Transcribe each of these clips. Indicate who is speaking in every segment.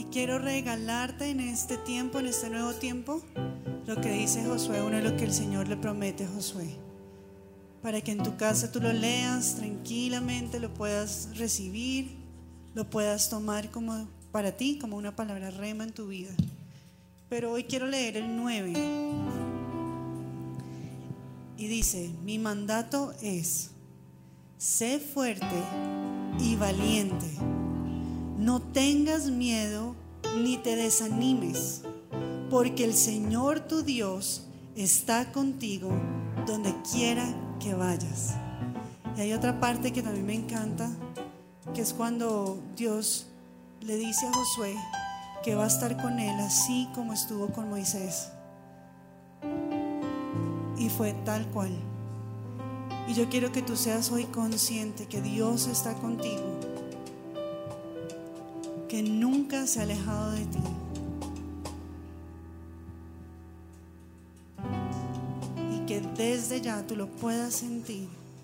Speaker 1: quiero regalarte en este tiempo, en este nuevo tiempo, lo que dice Josué 1, lo que el Señor le promete a Josué, para que en tu casa tú lo leas tranquilamente, lo puedas recibir, lo puedas tomar como para ti, como una palabra rema en tu vida. Pero hoy quiero leer el 9 y dice: mi mandato es: sé fuerte y valiente, no tengas miedo ni te desanimes, porque el Señor tu Dios está contigo donde quiera que vayas. Y hay otra parte que también me encanta, que es cuando Dios le dice a Josué que va a estar con él así como estuvo con Moisés. Y fue tal cual. Y yo quiero que tú seas hoy consciente que Dios está contigo, que nunca se ha alejado de ti, y que desde ya tú lo puedas sentir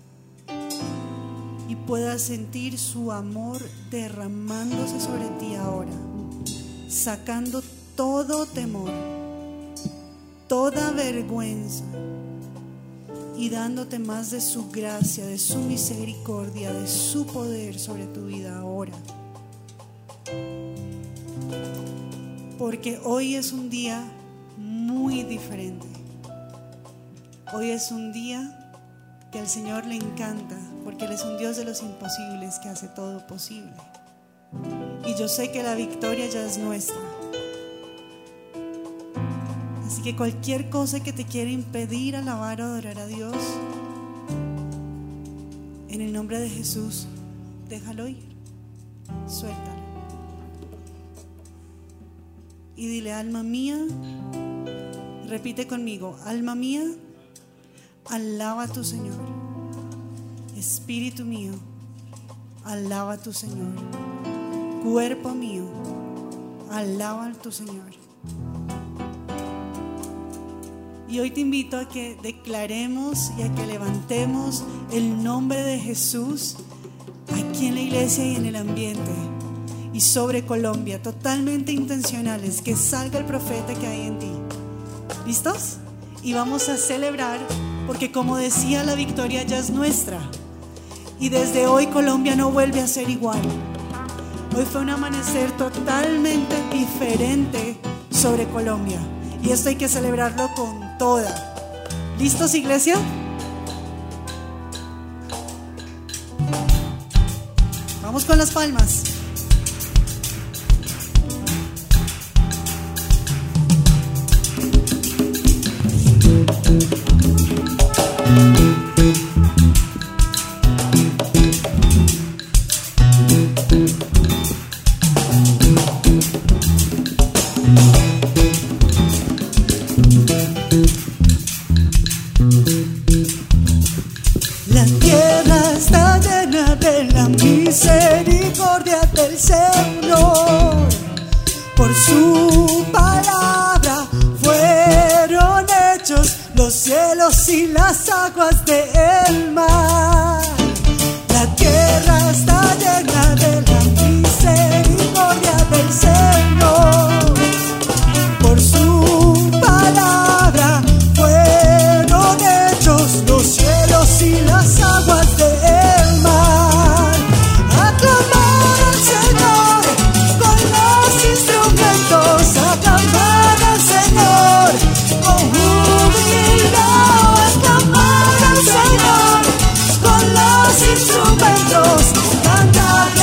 Speaker 1: y puedas sentir su amor derramándose sobre ti ahora, sacando todo temor, toda vergüenza, y dándote más de su gracia, de su misericordia, de su poder sobre tu vida ahora. Porque hoy es un día muy diferente. Hoy es un día que al Señor le encanta, porque Él es un Dios de los imposibles, que hace todo posible. Y yo sé que la victoria ya es nuestra. Así que cualquier cosa que te quiera impedir alabar o adorar a Dios, en el nombre de Jesús, déjalo ir, suéltalo. Y dile: alma mía, repite conmigo: alma mía, alaba a tu Señor. Espíritu mío, alaba a tu Señor. Cuerpo mío, alaba a tu Señor. Y hoy te invito a que declaremos y a que levantemos el nombre de Jesús aquí en la iglesia y en el ambiente y sobre Colombia, totalmente intencionales, que salga el profeta que hay en ti. ¿Listos? Y vamos a celebrar, porque como decía, la victoria ya es nuestra. Y desde hoy Colombia no vuelve a ser igual. Hoy fue un amanecer totalmente diferente sobre Colombia. Y esto hay que celebrarlo con toda. ¿Listos, iglesia? Vamos con las palmas.
Speaker 2: La tierra está llena de la misericordia del Señor. Por su palabra fueron hechos los cielos y las aguas del mar. La tierra está llena de la misericordia del Señor. Por su palabra fueron hechos los cielos y las aguas del mar. Aclamar al Señor con los instrumentos, aclamar al Señor con humildad, aclamar al Señor con los instrumentos, cantar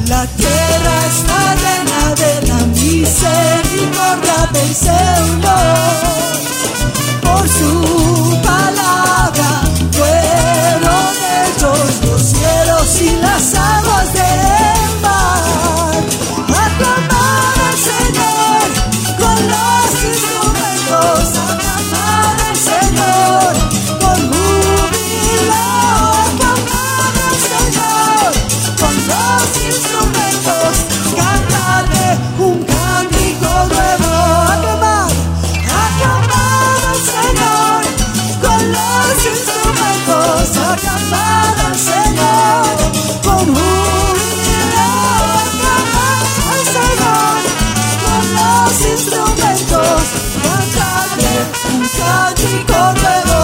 Speaker 2: La tierra está llena de la misericordia del Señor. Por su palabra fueron hechos los cielos y las aguas del mar. Aclamad al Señor con los instrumentos, aclamad al Señor con júbilo, aclamad al Señor con los instrumentos, cantadle un cántico nuevo, aclamad al Señor con los instrumentos, aclamad al Señor con júbilo, aclamad al Señor con los instrumentos, cantadle un cántico nuevo.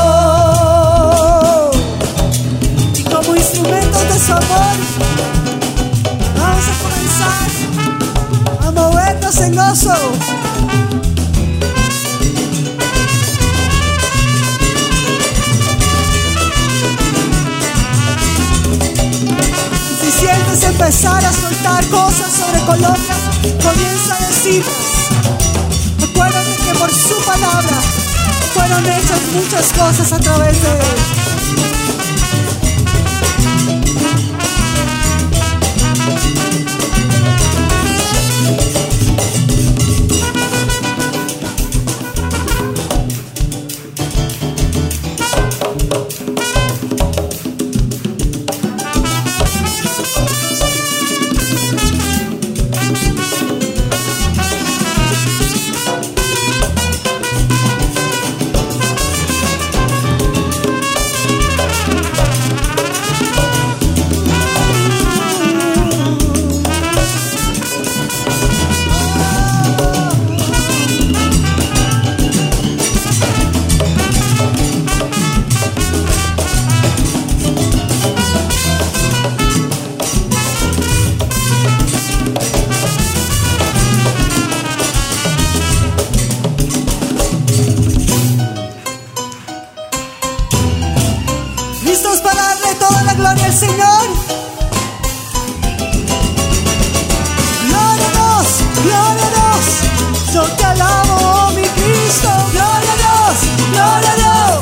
Speaker 2: Y como instrumentos de su amor, vamos a comenzar a movernos en gozo. Si sientes empezar a soltar cosas sobre Colombia, comienza a decirlas. Acuérdate que por su palabra fueron hechas muchas cosas a través de él. ¿Listos para darle toda la gloria al Señor? Gloria a Dios, gloria a Dios. Yo te alabo, oh mi Cristo. Gloria a Dios, gloria a Dios.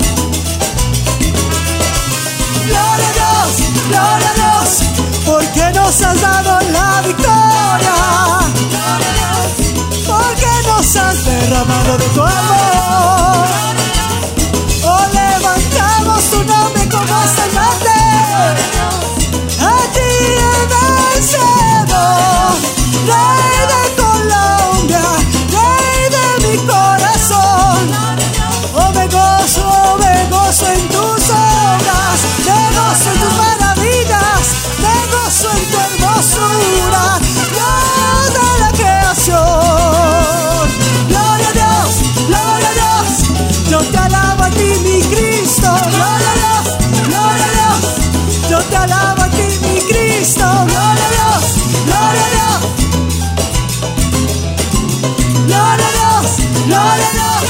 Speaker 2: Gloria a Dios, gloria a Dios. Porque nos has dado la victoria. Gloria a Dios. Porque nos has derramado de tu amor. Oh, levantamos tu nombre como estandarte. A ti el vencedor, Rey de Colombia, Rey de mi corazón. Oh, me gozo en tus obras, me gozo en tus maravillas, me gozo en tu hermosura, Dios de la creación. Gloria a Dios, gloria a Dios. Yo te alabo a ti, mi Cristo. Gloria a Dios, gloria a Dios. Yo te alabo a ti, mi Cristo. Gloria a Dios, gloria a Dios. Gloria a Dios, gloria a Dios.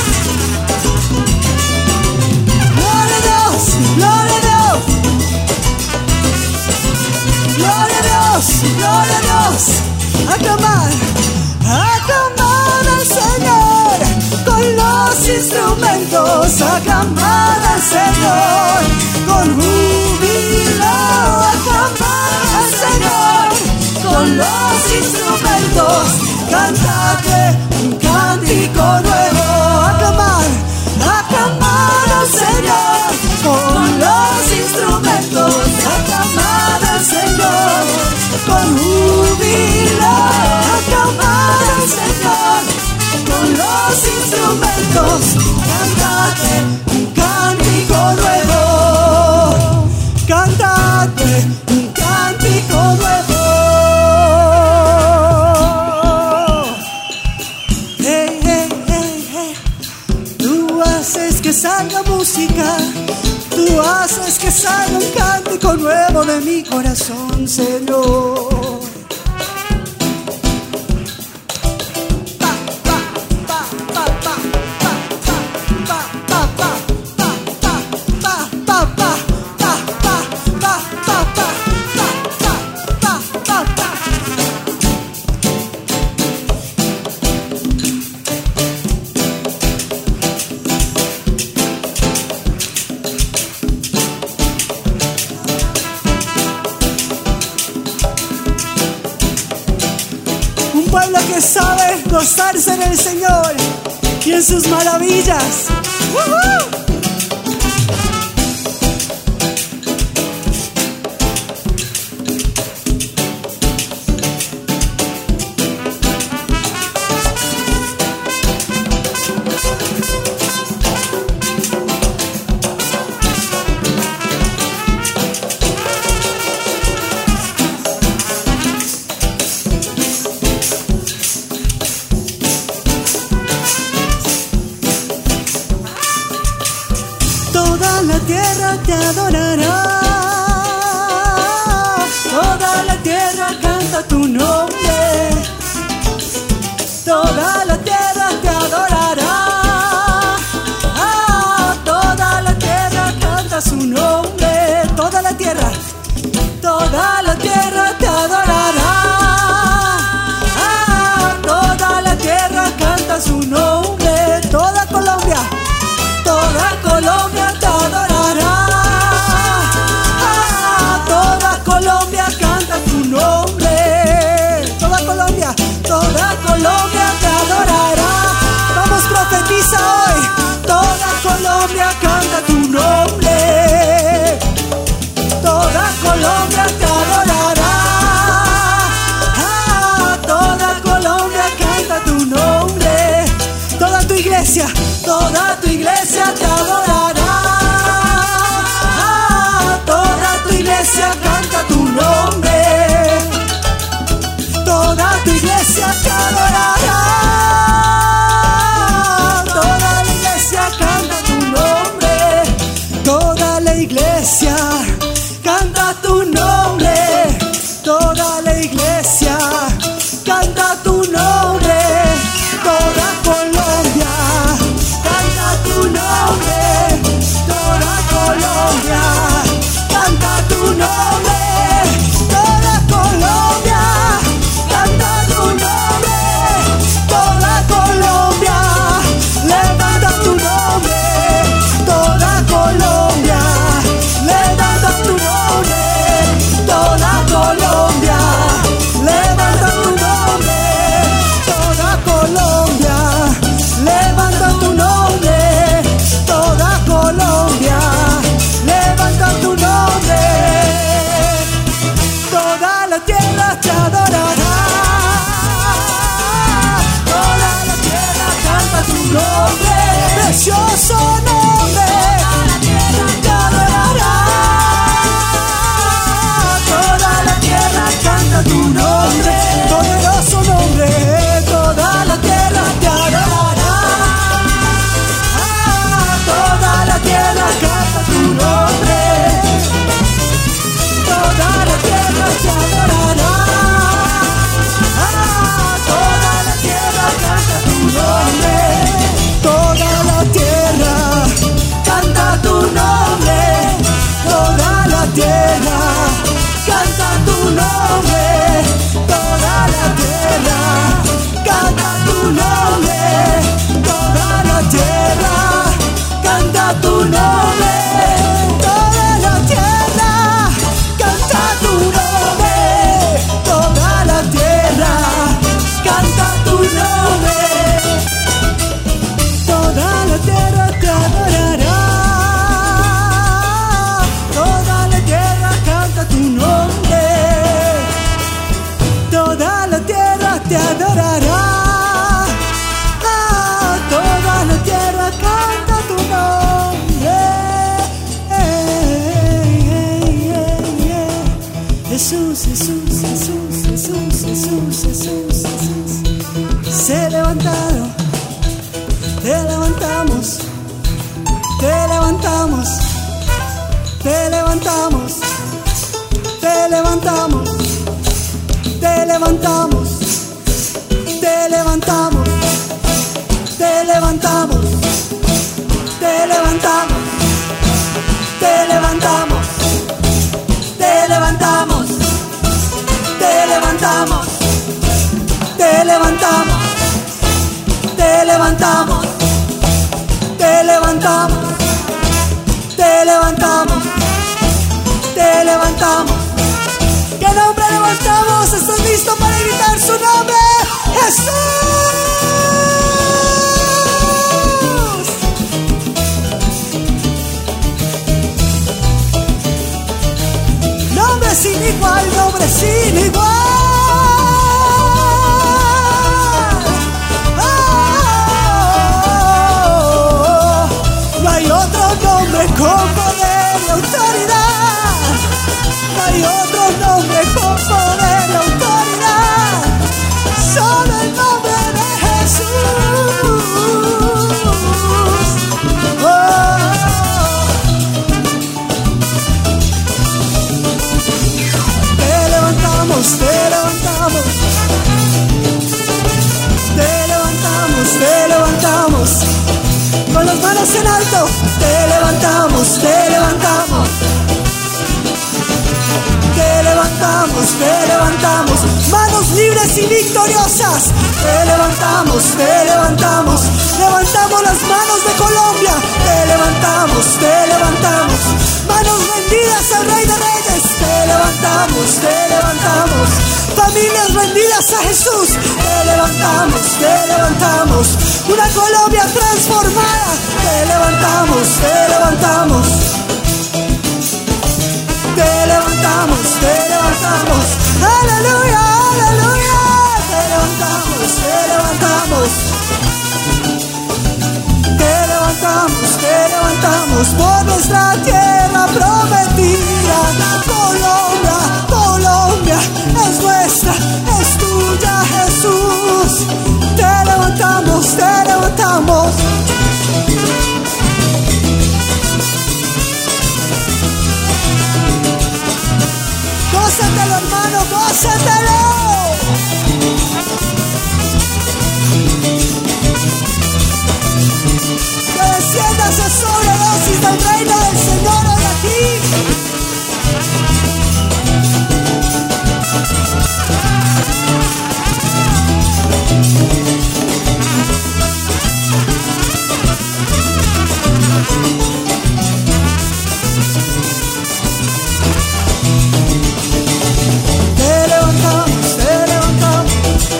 Speaker 2: Gloria a Dios, gloria a Dios. Gloria a Dios, gloria a Dios. Aclamar, aclamar al Señor con los instrumentos, aclamar al Señor con júbilo, aclamar al Señor con los instrumentos, cantadle un cántico nuevo, aclamar, aclamar al Señor con los instrumentos, aclamar al Señor con júbilo, aclamar al Señor con los instrumentos, cantadle un cántico nuevo, cantadle un cántico nuevo. Hey, hey, hey, hey. Tú haces que salga música, tú haces que salga un cántico nuevo de mi corazón, Señor. que sabe gozarse en el Señor y en sus maravillas. ¡Woohoo! Toda la tierra te adorará, toda la tierra canta tu nombre, toda la tierra te adorará, toda la tierra canta su nombre, toda la tierra te adorará, toda la tierra canta su nombre, toda Colombia te adorará, toda Colombia canta tu nombre, toda Colombia te adorará. Vamos, profetiza hoy, toda Colombia canta tu nombre, toda Colombia te adorará, toda Colombia canta tu nombre, toda tu iglesia te adorará, toda tu iglesia canta tu nombre, toda tu iglesia te adorará, toda la iglesia canta tu nombre, toda la iglesia canta tu nombre, toda la iglesia canta tu nombre, toda Colombia canta tu nombre, toda Colombia canta tu nombre, toda Colombia canta tu nombre, toda Colombia levanta tu nombre, toda Colombia levanta tu nombre, toda Colombia levanta tu nombre, toda Colombia levanta tu nombre, toda Colombia levanta tu nombre, toda la tierra te adorará, toda la tierra canta tu nombre, precioso nombre, te adorará, toda la tierra canta tu nombre, poderoso nombre, toda la tierra te adorará, toda la tierra canta tu nombre, toda la tierra te adorará, toda la tierra canta tu nombre, toda la tierra canta tu nombre, toda la tierra canta tu nombre, toda la tierra canta tu nombre, toda la tierra canta tu nombre, toda la tierra canta tu nombre, toda la tierra canta tu nombre, toda la tierra te adorará, toda la tierra canta tu nombre, toda la tierra te adorará, toda la tierra canta tu nombre, Jesús, Jesús, Jesús, Jesús, Jesús, Jesús, Jesús. Se ha levantado, te levantamos, te levantamos, te levantamos, te levantamos, te levantamos, te levantamos, te levantamos, te levantamos, te levantamos, te levantamos, te levantamos, te levantamos, te levantamos, te levantamos, te levantamos, te levantamos. ¿Qué nombre levantamos esta listo para gritar su nombre. Jesús. Nombre sin igual, nombre sin igual. No hay otro nombre con poder y autoridad. No hay otro nombre con poder y autoridad. Solo el nombre de Jesús. Te levantamos, te levantamos. Te levantamos, te levantamos. Con las manos en alto, te levantamos, te levantamos. Te levantamos, te levantamos. Manos libres y victoriosas. Te levantamos, te levantamos. Levantamos las manos de Colombia. Te levantamos, te levantamos. Manos rendidas al Rey de Reyes. Te levantamos, te levantamos. Familias rendidas a Jesús. Te levantamos, te levantamos. Una Colombia transformada. Te levantamos, te levantamos. Te levantamos, te levantamos. Aleluya, aleluya. Te levantamos, te levantamos. Te levantamos, te levantamos por nuestra tierra prometida. Colombia, Colombia es nuestra, es tuya, Jesús. Te levantamos, te levantamos. Gózatelo, hermano, gózatelo. Que descienda esa sobredosis del reino del Señor hoy aquí. Te levantamos, te levantamos.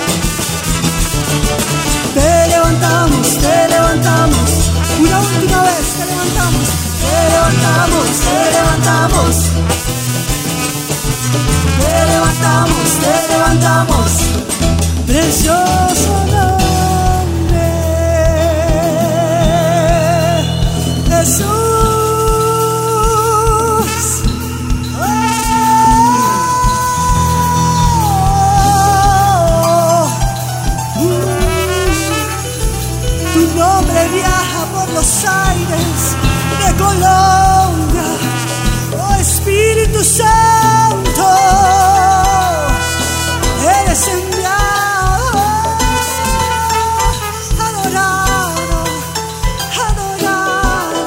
Speaker 2: Te levantamos, te levantamos. Una última vez, te levantamos. Te levantamos, te levantamos. Te levantamos, te levantamos. Precioso nombre, Jesús. Tu nombre viaja por los aires de Colombia, oh Espíritu Santo, eres enviado, adorado, adorado.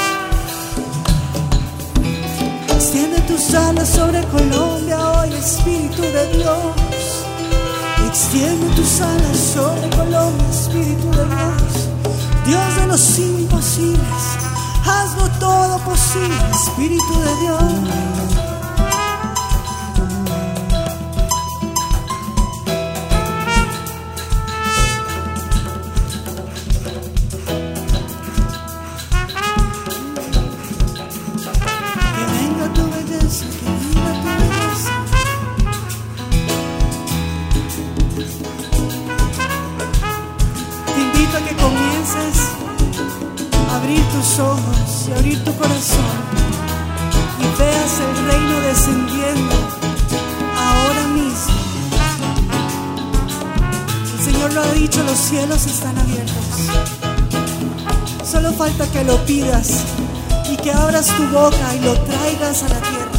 Speaker 2: Extiende tus alas sobre Colombia hoy, Espíritu de Dios. Extiende tus alas sobre Colombia, Espíritu de Dios. Dios de los imposibles, hazlo todo posible, Espíritu de Dios. Que venga tu belleza, que venga tu belleza. Te invito a que comiences a abrir tus ojos y abrir tu corazón y veas el reino descendiendo ahora mismo. El Señor lo ha dicho, los cielos están abiertos. Solo falta que lo pidas y que abras tu boca y lo traigas a la tierra.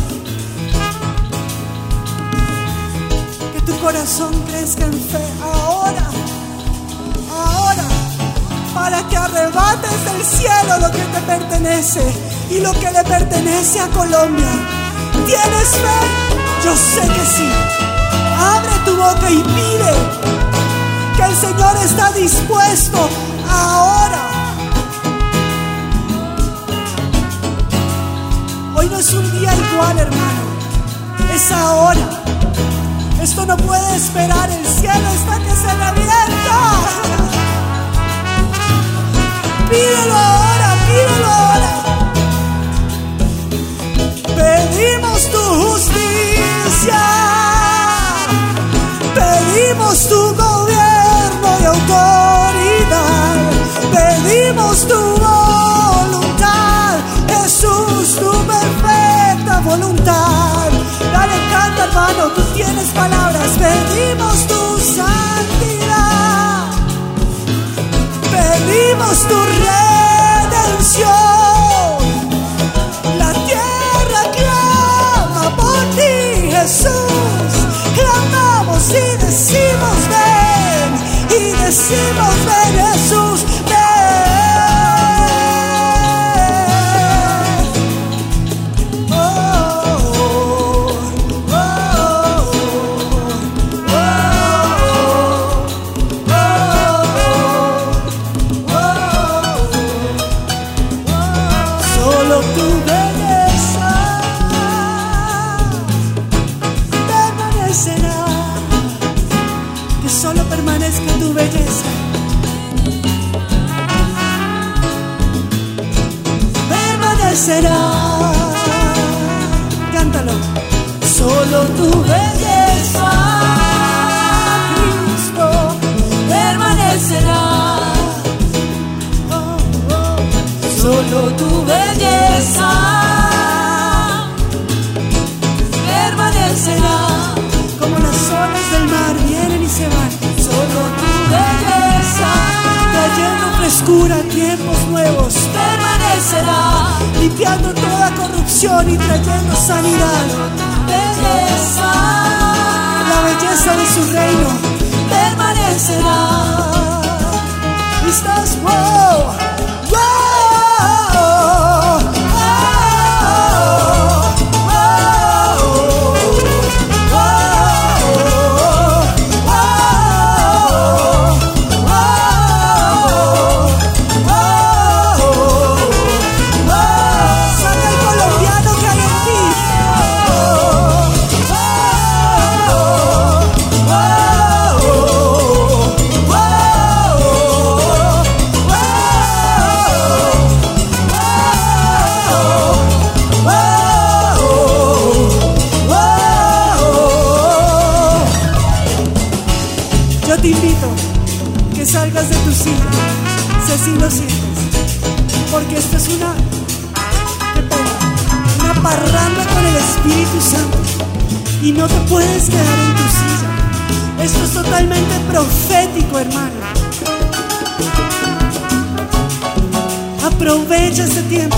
Speaker 2: Que tu corazón crezca en fe ahora, ahora, para que arrebates del cielo lo que te pertenece y lo que le pertenece a Colombia. ¿Tienes fe? Yo sé que sí. Abre tu boca y pide, que el Señor está dispuesto ahora. Hoy no es un día igual, hermano, es ahora. Esto no puede esperar, el cielo está que se revienta. Pídelo ahora, pídelo ahora. Pedimos tu justicia, pedimos tu gobierno y autoridad, pedimos tu voluntad, Jesús, tu perfecta voluntad. Dale, canta, hermano, tú tienes palabras. Pedimos tu santidad, pedimos tu redención. La tierra clama por ti, Jesús. Clamamos y decimos ven, y decimos ven, Jesús, ven. Permanezca tu belleza, permanecerá. Cántalo. Solo tu belleza, Cristo, permanecerá. Oh, oh. Solo tu belleza permanecerá. Como las olas del mar vienen y se van. Solo tu belleza, trayendo frescura, tiempos nuevos, permanecerá, limpiando toda corrupción y trayendo sanidad. Belleza, la belleza de su reino, permanecerá. ¿Estás? ¡Wow! Te invito que salgas de tu silla, si así lo sientes, porque esto es una parranda con el Espíritu Santo y no te puedes quedar en tu silla. Esto es totalmente profético, hermano. Aprovecha este tiempo.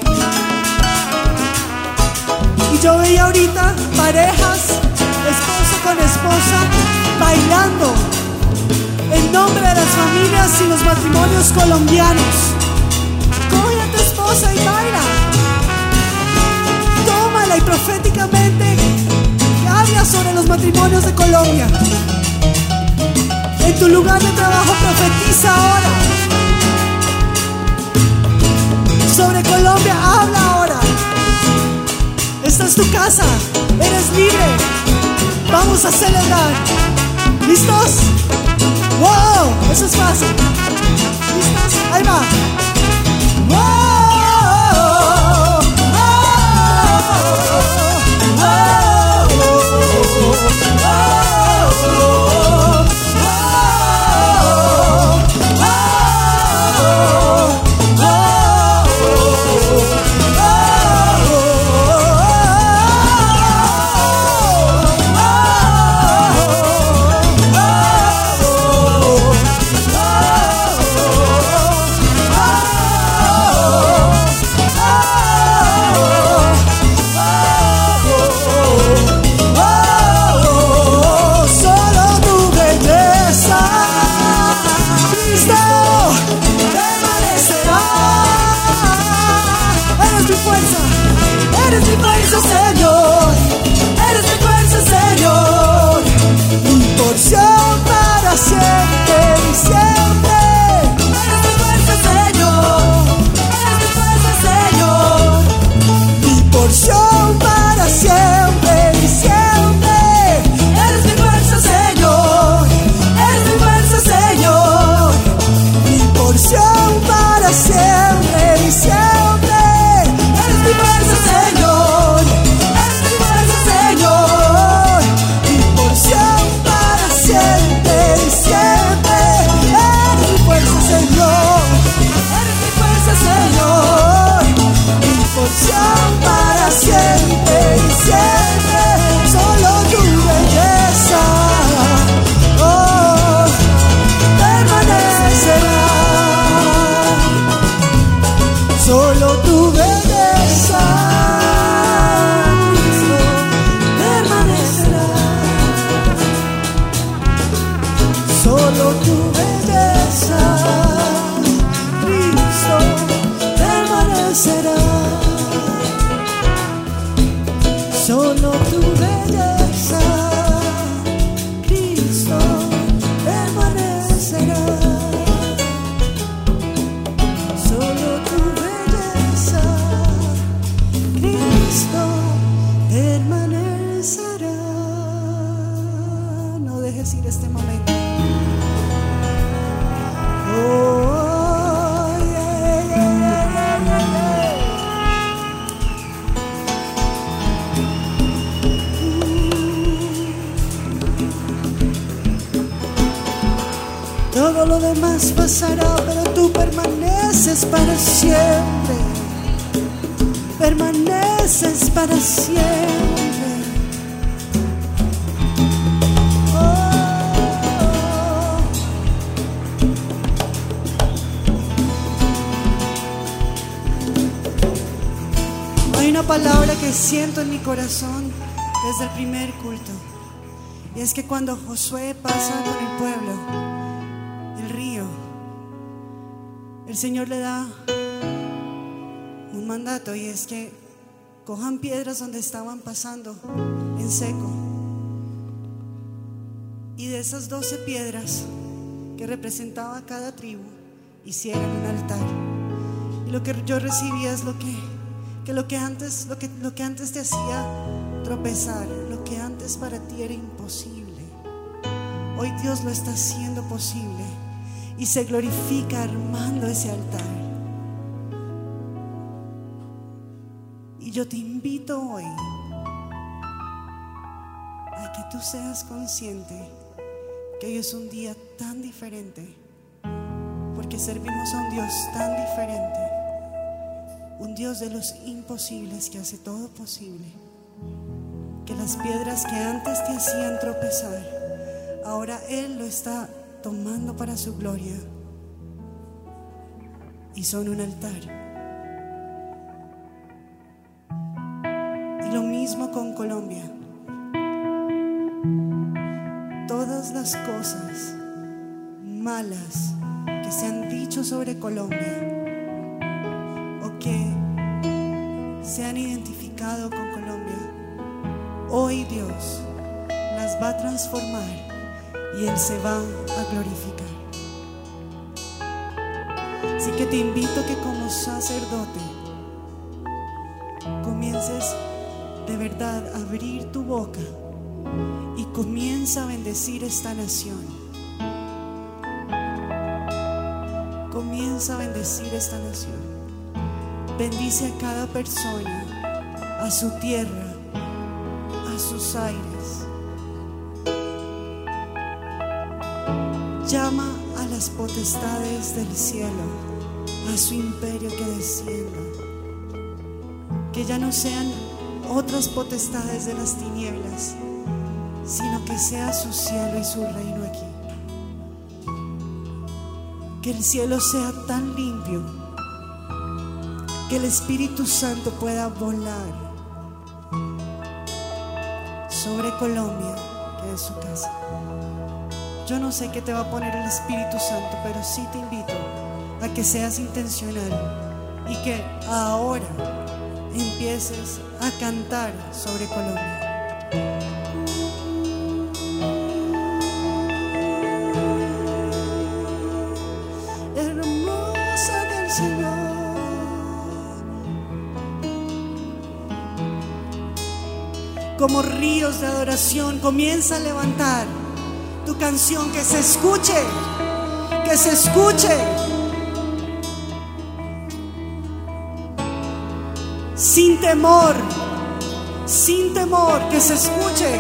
Speaker 2: Y yo veía ahorita parejas, esposo con esposa, bailando en nombre de las familias y los matrimonios colombianos. Coge a tu esposa y baila. Tómala y proféticamente habla sobre los matrimonios de Colombia. En tu lugar de trabajo profetiza ahora. Sobre Colombia habla ahora. Esta es tu casa, eres libre. Vamos a celebrar. ¿Listos? ¡Wow! Eso es fácil. ¿Listos? Ahí va. ¡Wow!
Speaker 1: Solo tu belleza, Cristo, permanecerá. Solo tu belleza, Cristo, permanecerá. No dejes ir este momento. Oh, yeah, yeah, yeah, yeah, yeah. Todo lo demás pasará, pero tú permaneces para siempre. Permaneces para siempre. Oh. Hay una palabra que siento en mi corazón desde el primer culto. Y es que cuando Josué pasa con el pueblo el Señor le da un mandato, y es que cojan piedras donde estaban pasando en seco, y de esas 12 piedras que representaba cada tribu hicieran un altar. Y lo que yo recibía es lo que antes te hacía tropezar, lo que antes para ti era imposible, hoy Dios lo está haciendo posible. Y se glorifica armando ese altar. Y yo te invito hoy a que tú seas consciente que hoy es un día tan diferente, porque servimos a un Dios tan diferente, un Dios de los imposibles que hace todo posible. Que las piedras que antes te hacían tropezar, ahora Él lo está tomando para su gloria y son un altar. Y lo mismo con Colombia. Todas las cosas malas que se han dicho sobre Colombia o que se han identificado con Colombia, hoy Dios las va a transformar y Él se va a glorificar. Así que te invito que como sacerdote comiences de verdad a abrir tu boca y comienza a bendecir esta nación. Comienza a bendecir esta nación. Bendice a cada persona, a su tierra, a sus aires. Llama a las potestades del cielo, a su imperio que descienda. Que ya no sean otras potestades de las tinieblas, sino que sea su cielo y su reino aquí. Que el cielo sea tan limpio que el Espíritu Santo pueda volar sobre Colombia, que es su casa. Yo no sé qué te va a poner el Espíritu Santo, pero sí te invito a que seas intencional y que ahora empieces a cantar sobre Colombia. Hermosa del Señor, como ríos de adoración, comienza a levantar tu canción, que se escuche, que se escuche. Sin temor, que se escuche.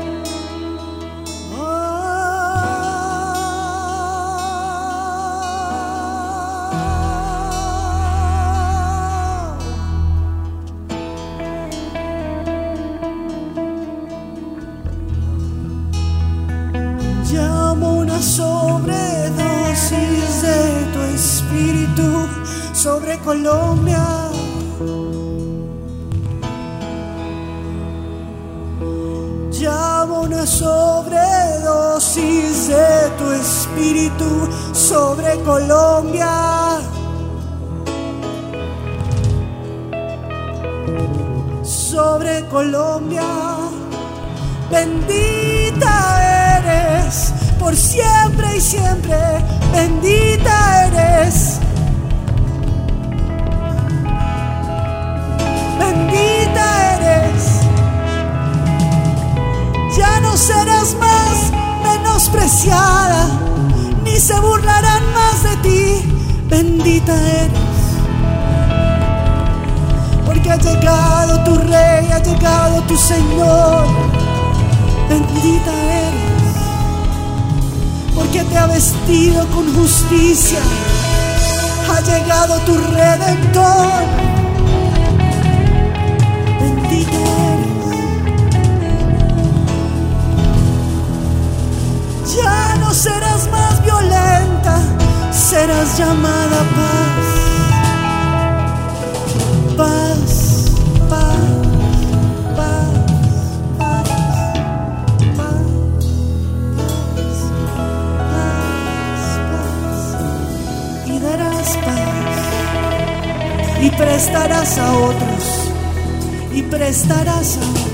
Speaker 1: Llamo una sobredosis de tu espíritu sobre Colombia. Llamo una sobredosis de tu espíritu sobre Colombia. sobre Colombia. Bendita eres por siempre y siempre. Bendita eres. Bendita eres. Ya no serás más menospreciada, ni se burlarán más de ti. Bendita eres. Porque ha llegado tu Rey, ha llegado tu Señor. Bendita eres. Porque te ha vestido con justicia. Ha llegado tu Redentor. Bendita eres. Ya no serás más violenta, serás llamada paz. Paz, paz, paz, paz, paz, paz, paz. Y darás paz. Y prestarás a otros. Y prestarás a otros.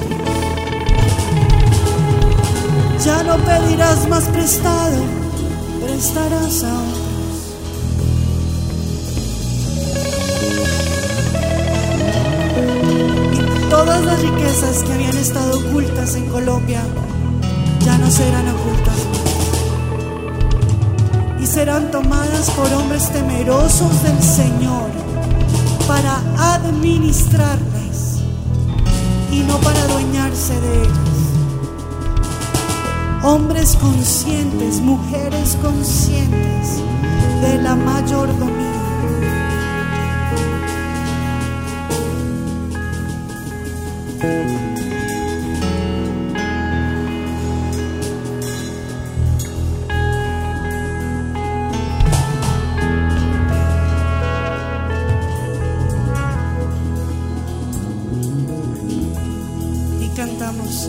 Speaker 1: Ya no pedirás más prestado, prestarás a otros. Y todas las riquezas que habían estado ocultas en Colombia ya no serán ocultas más. Y serán tomadas por hombres temerosos del Señor para administrarlas y no para adueñarse de ellas. Hombres conscientes, mujeres conscientes de la mayordomía. Y cantamos.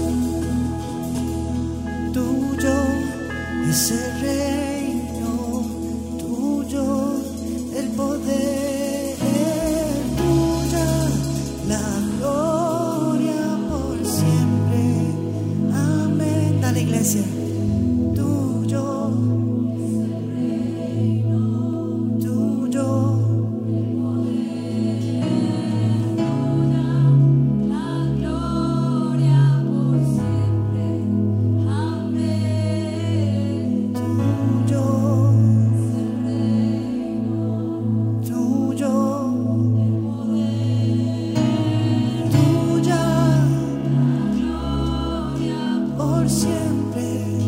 Speaker 1: Tuyo es el reino, tuyo el poder, tuya la gloria por siempre. Amén. Dale, iglesia. Tuyo es el reino, tuyo el poder, la gloria por siempre. Por siempre.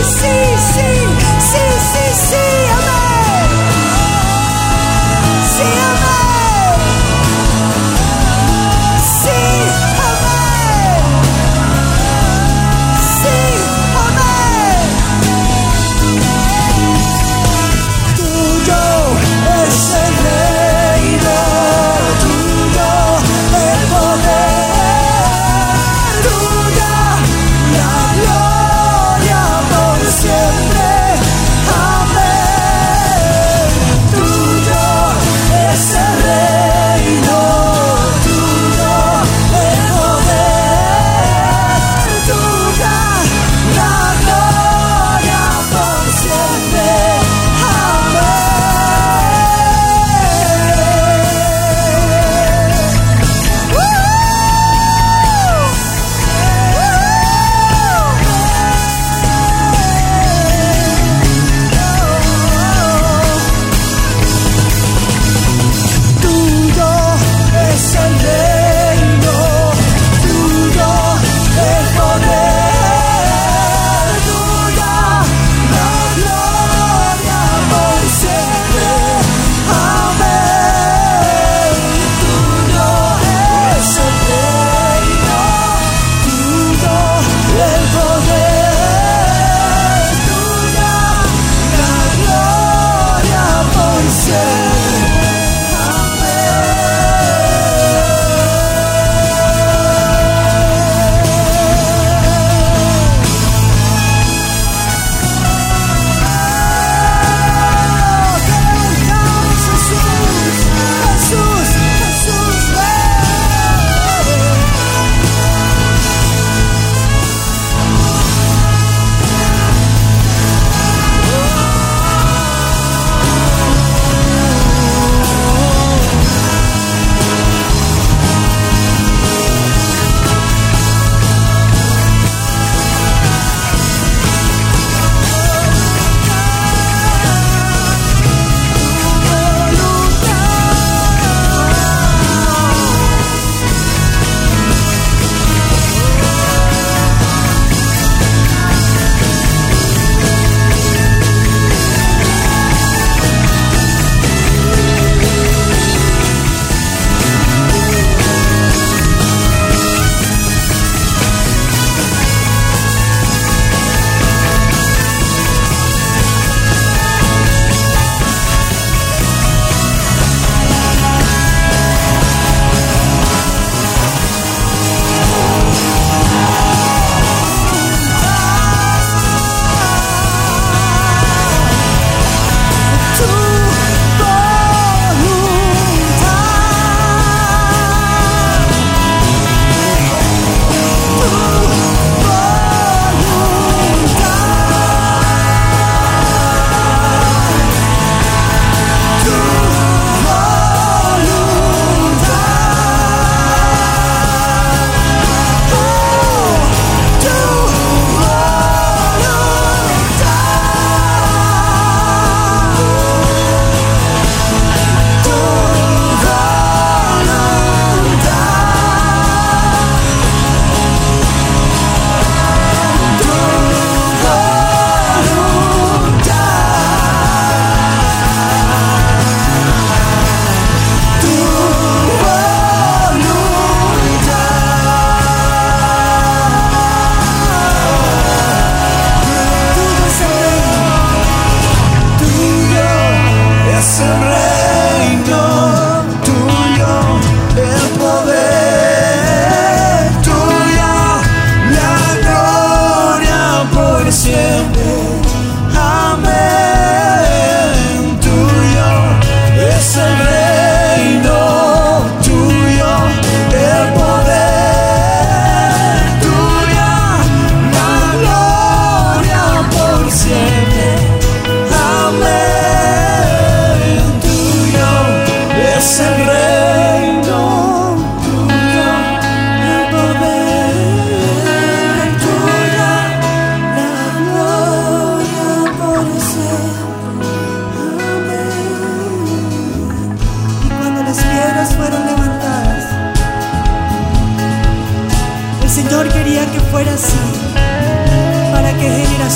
Speaker 1: Señor quería que fuera así, para que generación tras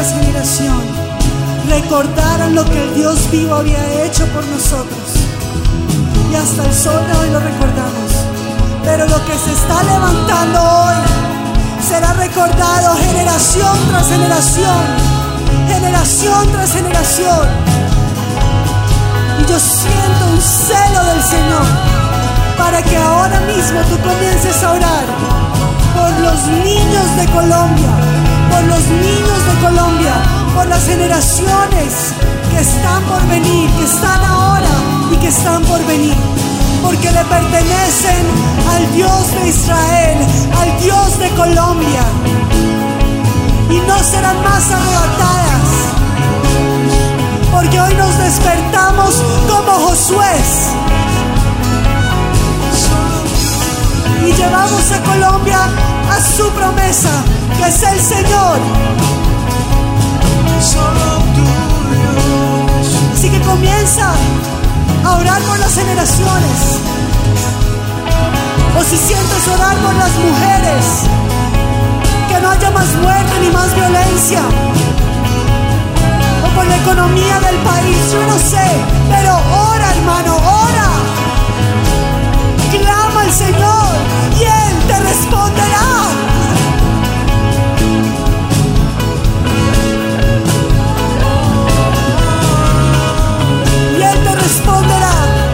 Speaker 1: tras generación recordaran lo que el Dios vivo había hecho por nosotros. Y hasta el sol de hoy lo recordamos. Pero lo que se está levantando hoy será recordado generación tras generación, generación tras generación. Y yo siento un celo del Señor para que ahora mismo tú comiences a orar por los niños de Colombia, por los niños de Colombia, por las generaciones que están por venir, que están ahora y que están por venir, porque le pertenecen al Dios de Israel, al Dios de Colombia, y no serán más arrebatadas, porque hoy nos despertamos como Josué y llevamos a Colombia a su promesa, que es el Señor. Así que comienza a orar por las generaciones, o si sientes orar por las mujeres, que no haya más muerte ni más violencia, o por la economía del país, yo no sé, pero ora, hermano, ora, clama al Señor y Él te responderá. Y Él te responderá.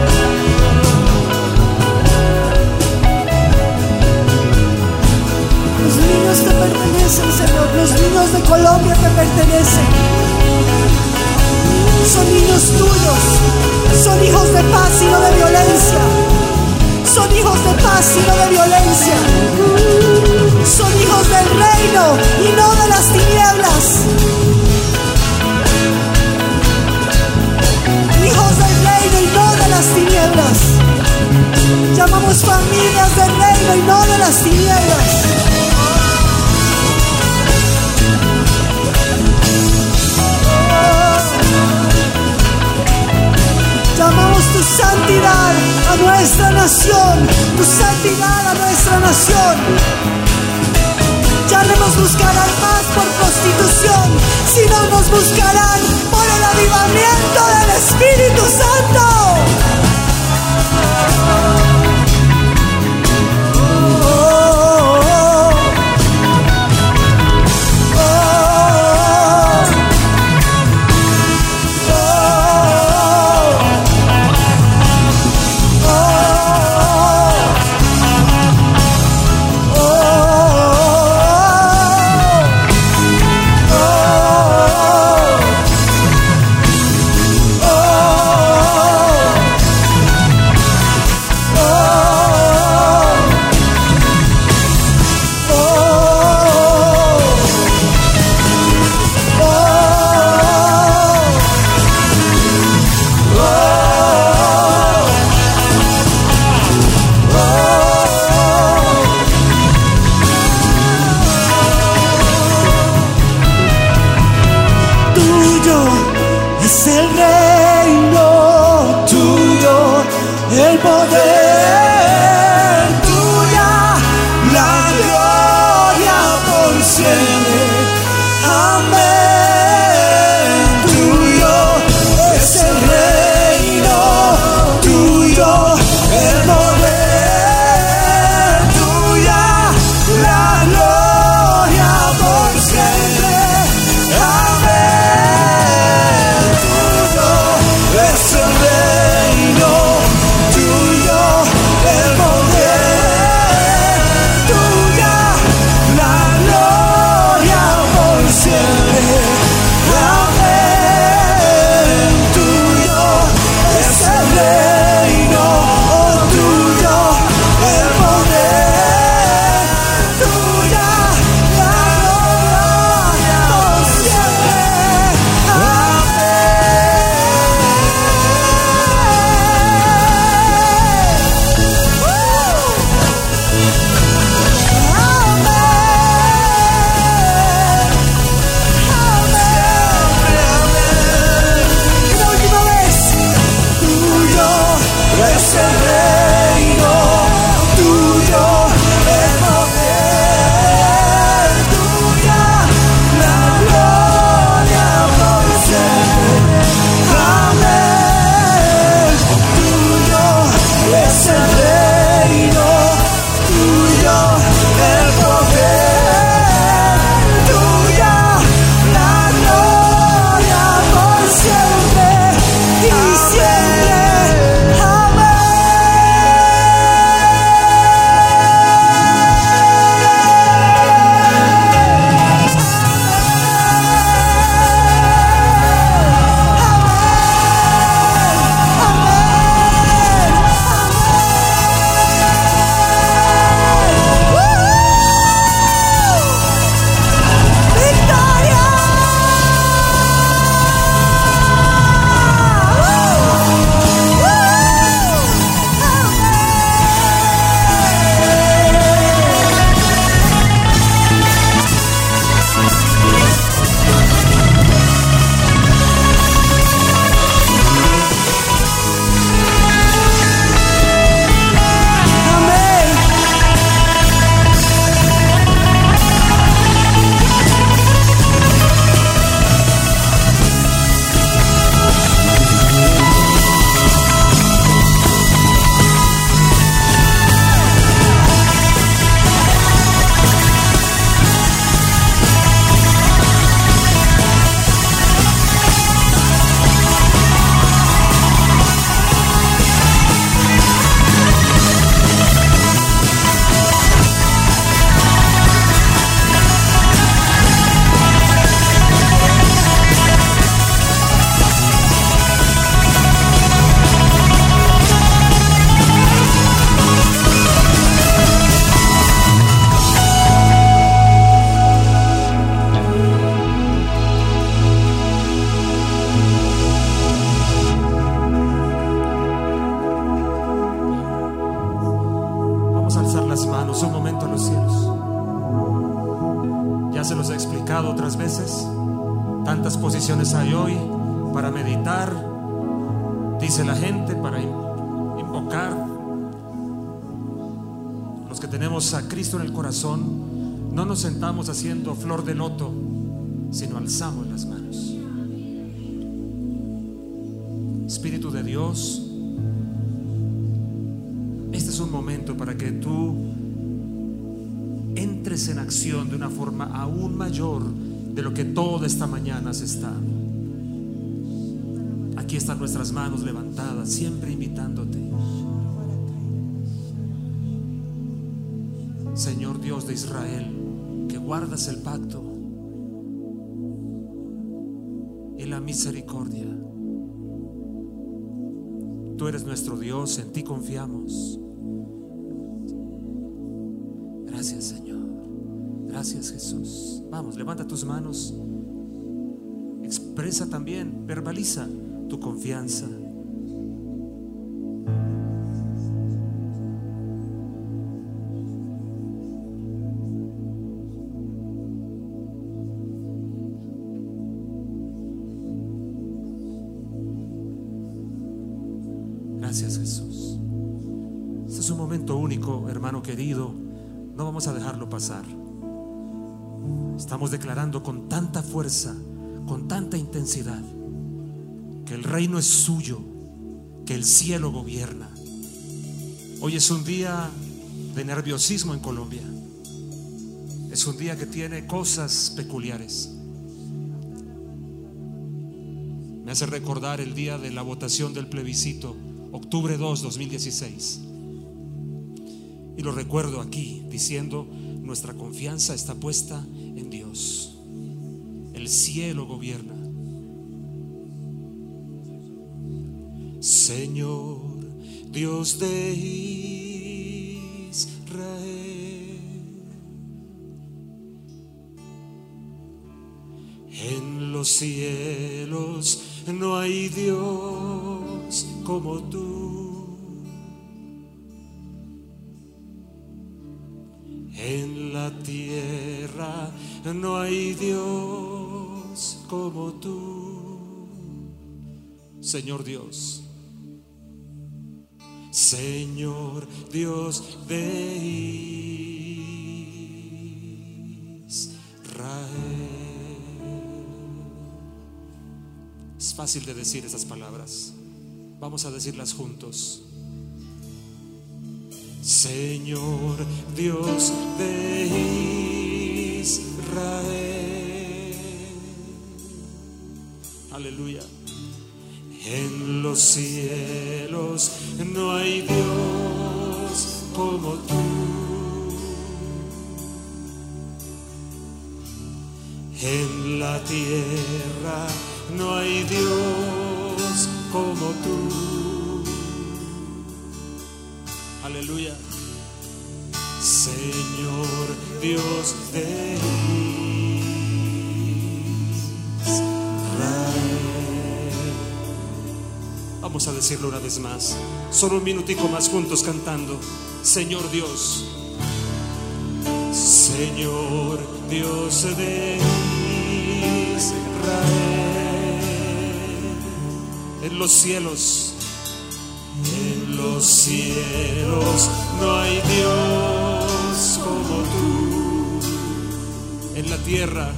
Speaker 1: Los niños te pertenecen, Señor. Los niños de Colombia te pertenecen. Son niños tuyos. Son hijos de paz y no de violencia. Son hijos de paz y no de violencia. Son hijos del reino y no de las tinieblas. Hijos del reino y no de las tinieblas. Llamamos familias del reino y no de las tinieblas. Llamamos tu santidad a nuestra nación, tu santidad a nuestra nación. Ya no nos buscarán más por prostitución, sino nos buscarán por el avivamiento del Espíritu Santo.
Speaker 2: Es el reino tuyo.
Speaker 3: Tantas posiciones hay hoy para meditar, dice la gente, para invocar. Los que tenemos a Cristo en el corazón, no nos sentamos haciendo flor de loto, sino alzamos las manos. Espíritu de Dios, este es un momento para que tú entres en acción de una forma aún mayor de lo que toda esta mañana has estado. Aquí están nuestras manos levantadas, siempre invitándote. Señor Dios de Israel, que guardas el pacto y la misericordia. Tú eres nuestro Dios, en ti confiamos. Gracias, Señor. Gracias, Jesús. Vamos, levanta tus manos. Expresa también, verbaliza tu confianza. Gracias, Jesús. Este es un momento único, hermano querido. No vamos a dejarlo pasar. Estamos declarando con tanta fuerza, con tanta intensidad, que el reino es suyo, que el cielo gobierna. Hoy es un día de nerviosismo en Colombia. Es un día que tiene cosas peculiares. Me hace recordar el día de la votación del plebiscito, octubre 2, 2016. Y lo recuerdo aquí diciendo: nuestra confianza está puesta en Dios. El cielo gobierna. Señor, Dios de Israel, en los cielos no hay Dios como tú. En la tierra no hay Dios como tú. Señor Dios, Señor Dios de Israel. Es fácil de decir esas palabras. Vamos a decirlas juntos. Señor Dios de Israel. Aleluya. En los cielos no hay Dios como tú. En la tierra no hay Dios como tú. Aleluya. Señor Dios de Israel. Vamos a decirlo una vez más. Solo un minutico más juntos cantando. Señor Dios, Señor Dios de Israel. En los cielos, en los cielos no hay Dios como tú. En la tierra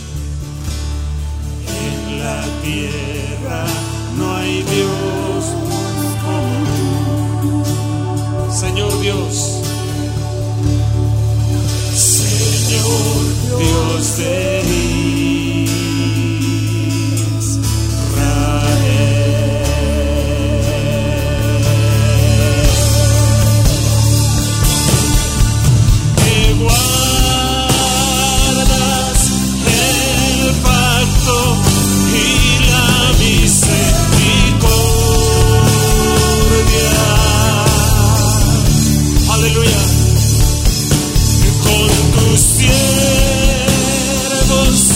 Speaker 3: no hay Dios como tú. Señor Dios, Señor Dios de tus siervos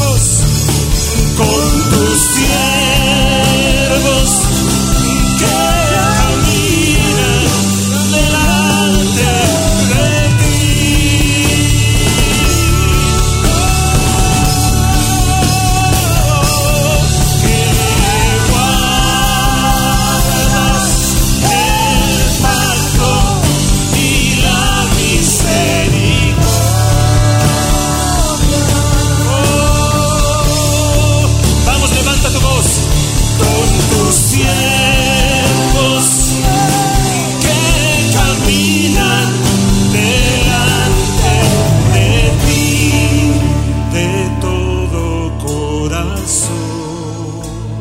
Speaker 3: voz. Con tus siervos que caminan delante de ti. Que guardas el pacto y la misericordia. Vamos, levanta tu voz. Con tus siervos que caminan delante de ti de todo corazón.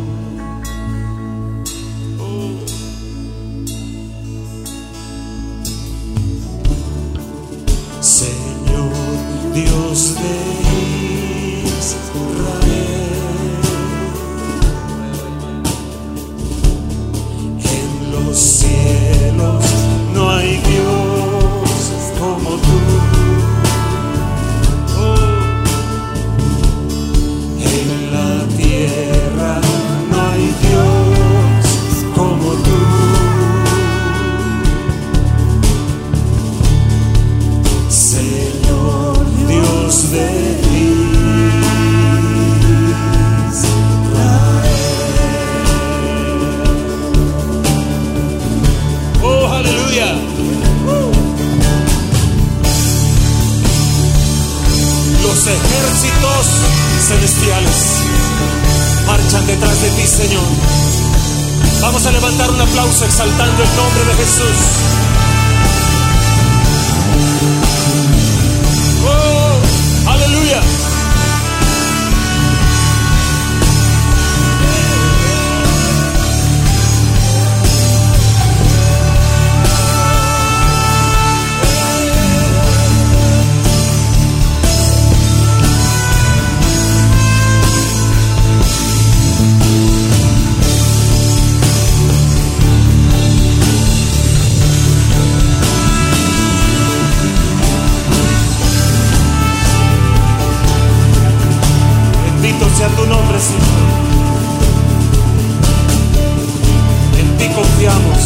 Speaker 3: Señor Dios de Israel, en los cielos no hay Dios como tú. En la tierra no hay Dios como tú. Señor Dios de Israel. Oh, aleluya. Los ejércitos celestiales marchan detrás de ti, Señor. Vamos a levantar un aplauso exaltando el nombre de Jesús. Oh, aleluya. Bendito sea tu nombre, Señor. En ti confiamos.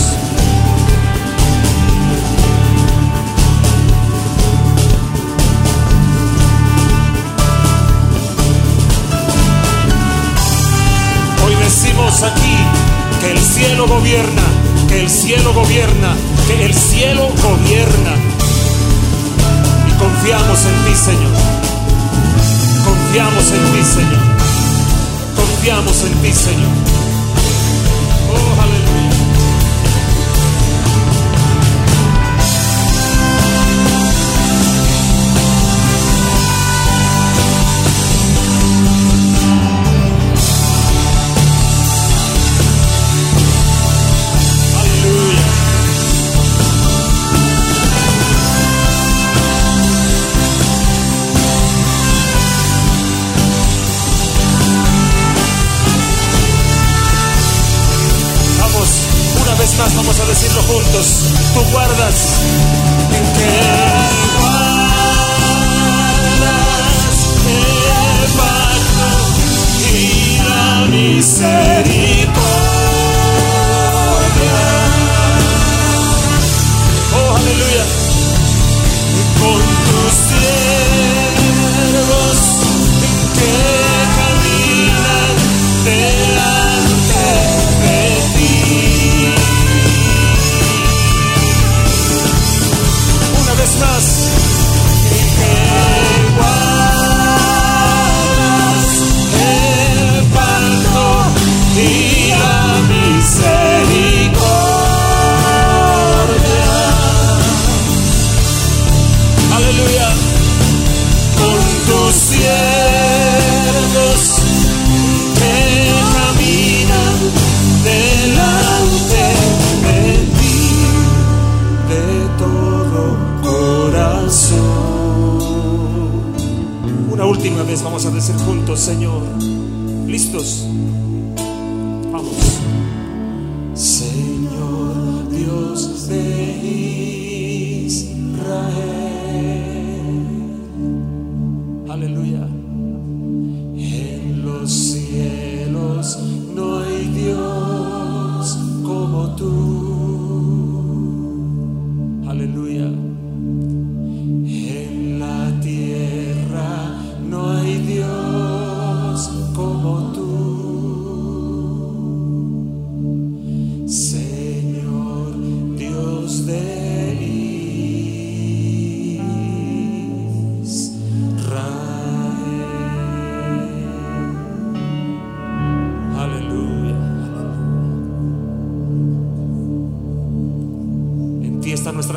Speaker 3: Hoy decimos aquí que el cielo gobierna, que el cielo gobierna, que el cielo gobierna. Y confiamos en ti, Señor. Confiamos en ti, Señor. Confiamos en ti, Señor. Oh, aleluya. Aleluya. Una vez más vamos a decirlo juntos. Tú guardas en que guardas el pacto y la misericordia. Oh, aleluya. Con tus siervos que caminan delante de ti. Una vez más, que guardas el pacto y la misericordia. Aleluya. Con tus siervos que caminan delante de ti de todo corazón. Una última vez vamos a decir juntos, Señor. ¿Listos? Vamos. Señor Dios de Israel. Aleluya.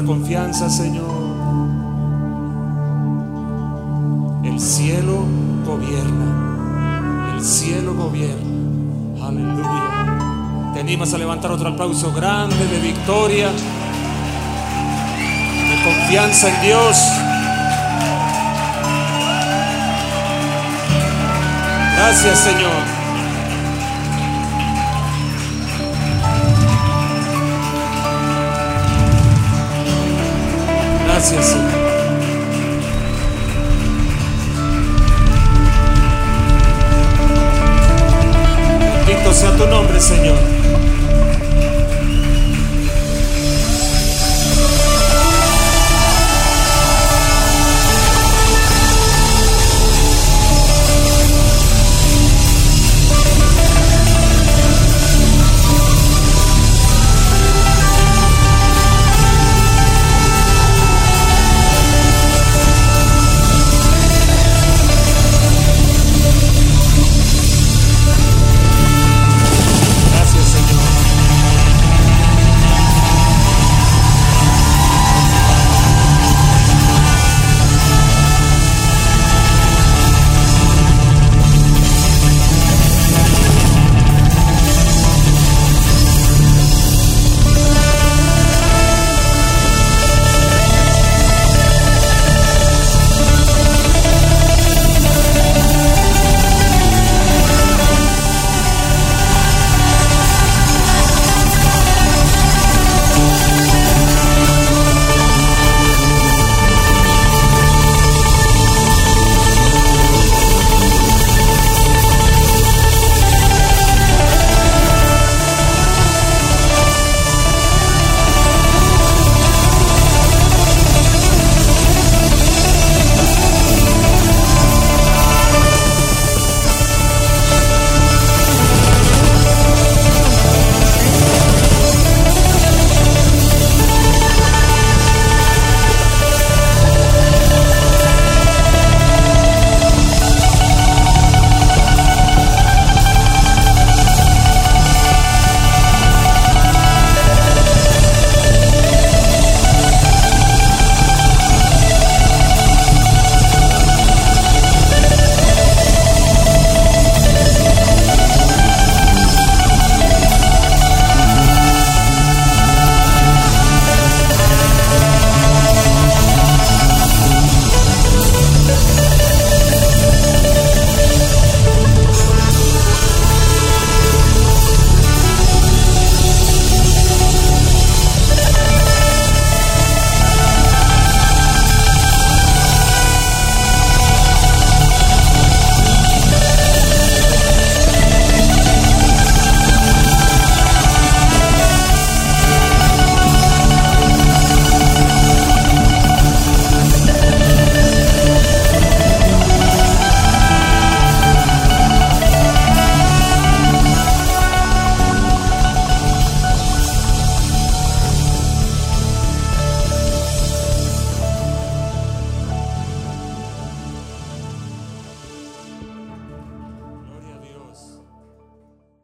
Speaker 3: nuestra confianza, Señor. El cielo gobierna. El cielo gobierna. Aleluya. ¿Te animas a levantar otro aplauso grande de victoria, de confianza en Dios? Gracias, Señor. Gracias, Señor. Bendito sea tu nombre, Señor.